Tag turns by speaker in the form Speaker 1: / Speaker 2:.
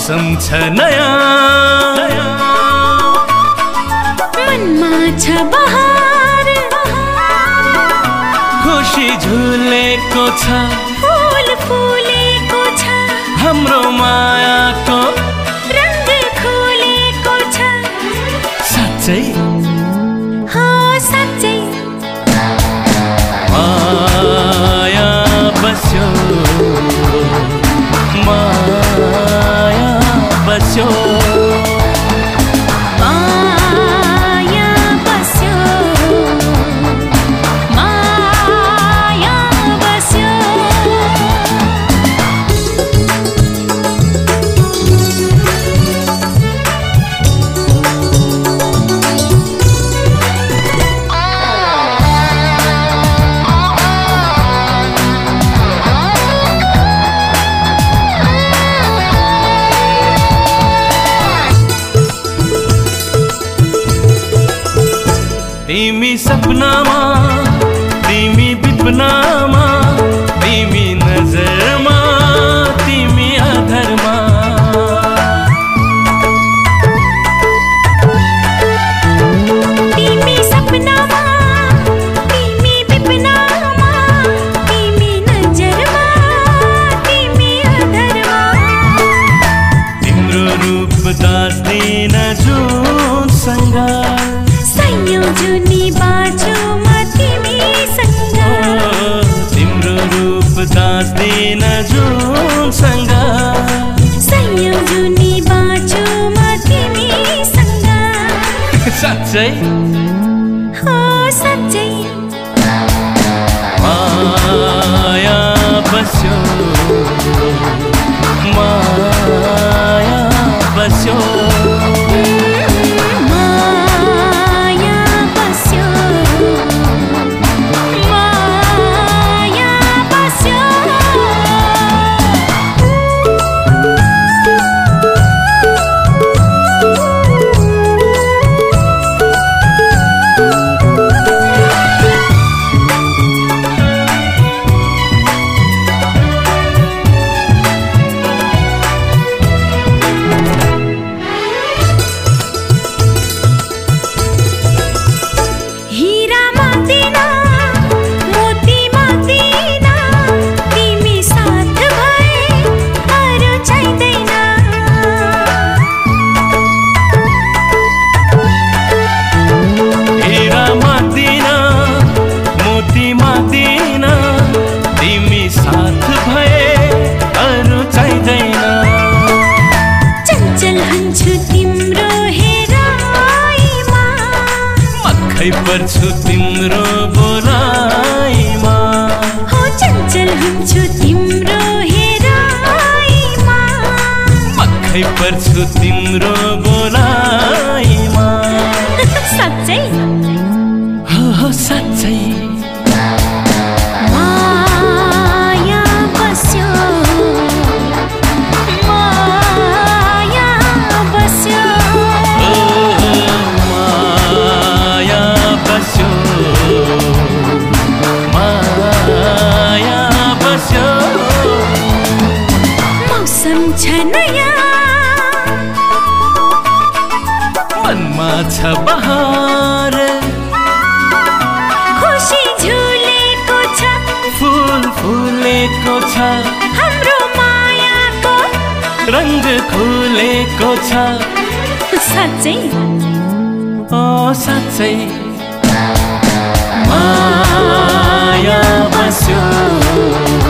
Speaker 1: मौसम छ नयाँ,
Speaker 2: मनमा छ बहार,
Speaker 1: खुशी झुलेको छ,
Speaker 2: फूल फुलेको छ,
Speaker 1: हाम्रो मायाको
Speaker 2: रंग खोलेको छ।
Speaker 1: साँच्चै
Speaker 2: हो साँच्चै
Speaker 1: माया बस्यो, माया बस्यो,
Speaker 2: माया बस्यो, माया बस्यो।
Speaker 1: तिमी सपनामा, तिमी विपनामा, तिमी नजरमा, तिमी आधारमा।
Speaker 2: तिमी सपनामा, तिमी विपनामा, तिमी नजरमा, तिमी आधारमा।
Speaker 1: तिम्रो रूप दास्दिन जुनसँग,
Speaker 2: संयोजनी बाँचो म तिमीसँग।
Speaker 1: तिम्रो रूप दास्दिन जुनसँग,
Speaker 2: संयोजनी बाँचो म तिमीसँग।
Speaker 1: साँच्चै
Speaker 2: हो साँच्चै
Speaker 1: माया बस्यो, माया बस्यो,
Speaker 2: माया बस्यो, माया बस्यो।
Speaker 1: पर्छु तिम्रो बोलाइमा,
Speaker 2: हो चञ्चल हुन्छु तिम्रो हेराइमा।
Speaker 1: मक्खै पर्छु तिम्रो बोलाइमा।
Speaker 2: साँच्चै
Speaker 1: हो साँच्चै
Speaker 2: माया बस्यो, माया बस्यो,
Speaker 1: माया बस्यो, माया बस्यो।
Speaker 2: मौसम छ नयाँ,
Speaker 1: मनमा छ बहार,
Speaker 2: खुशी झुलेको छ,
Speaker 1: फूल फुलेको छ,
Speaker 2: हाम्रो मायाको
Speaker 1: रंग खुलेको छ।
Speaker 2: साँच्चै
Speaker 1: ओ साँच्चै माया बस्यो।